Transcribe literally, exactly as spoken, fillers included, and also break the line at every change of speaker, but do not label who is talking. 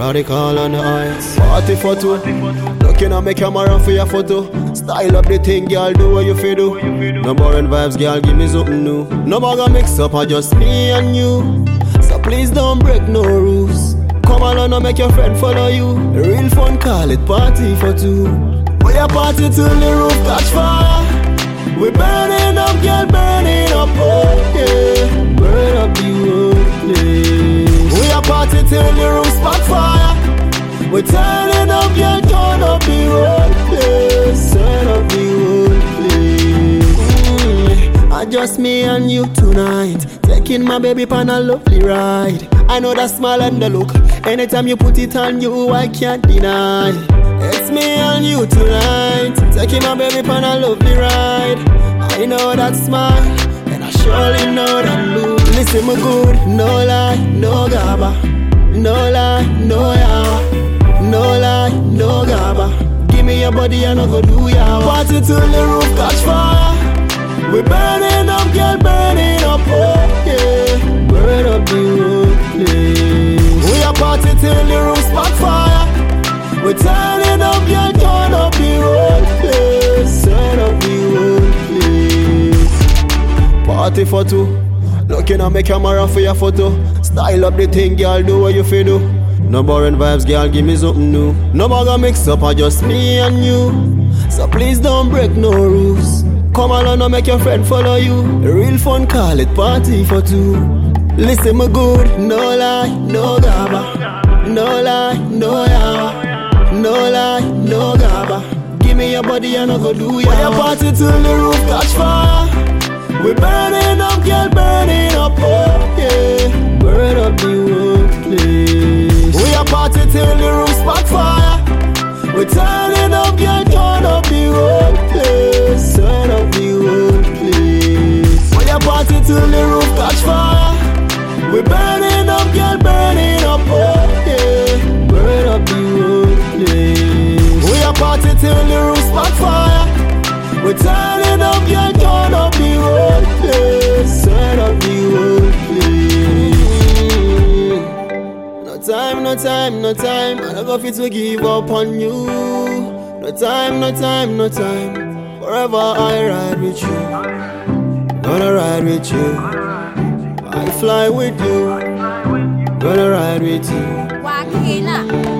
Shawty call on the heights. Party for two. Looking at my camera for your photo. Style up the thing, girl, do what you feel do. No boring vibes, girl, give me something new. No bugger mix up, or just me and you. So please don't break no rules. Come on and make your friend follow you. Real fun, call it party for two. We a party till the roof catch fire. We burning up, girl, burning up, oh yeah. Burn up the whole place. We a party till the roof spot fire. We turning up, girl, turn up the whole place. Turn up the whole place. Mm, just me and you tonight. Taking my baby pan a lovely ride. I know that smile and the look. Anytime you put it on you, I can't deny. It's me and you tonight. Taking my baby pan a lovely ride. I know that smile, and I surely know that look. Listen me good, no lie, no gaba. No lie, no yawa. No lie, no gaba. Give me your body and I go do yawa. Party till the roof catch fire. We burning up, girl, burning up, oh yeah. Burn up the whole place. We a party till the roof spot fire. We turning up, girl, turn up the whole place. Turn up the whole place. Party for two. Looking at my camera for your photo. Style up the thing, girl, do what you feel do. No boring vibes, girl, give me something new. No bugger mix up, or just me and you. So please don't break no rules. Come along and make your friend follow you. Real fun, call it party for two. Listen me good, no lie, no gaba. No lie, no yawa. No lie, no gaba. Give me your body and I go do ya. We a party till the roof catch fire. We burning up, girl, burning up, oh yeah. Burn up the whole place. We a party till the roof spot fire. We turning up, girl, turn up the whole place. Turn up the whole place. We a party till the roof catch fire. We burning up, girl, burning up, oh yeah. Burn up the whole place. We a party till the roof spot fire. We turning up, girl, turn up the whole place. Turn up the whole place. No time, no time, no time. I don't go fit to give up on you. No time, no time, no time. Forever I ride with you. Gonna ride with you. I fly with you. Gonna ride with you.
Wakina.